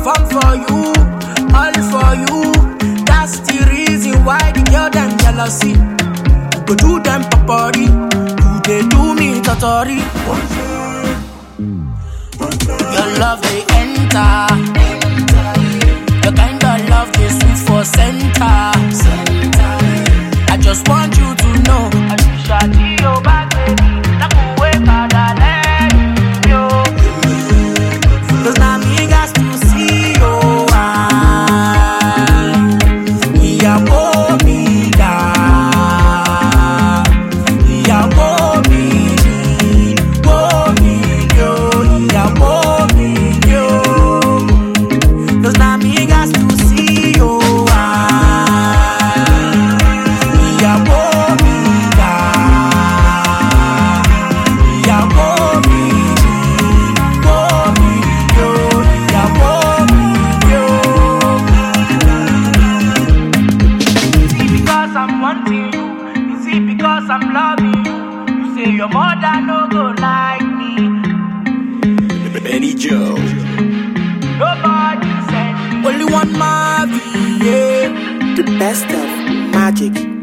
perform for you, all for you. That's the reason why the girl them jealousy. Go do them papari, you they do me totori. Your love they enter, your kind of love they sweet for center. I just want you to know, I wish I see your back, baby. Cause now me got to see you. Because I'm loving you. You say your mother no go like me. Benny Joe. Nobody said only one Marvin, yeah. The best of magic.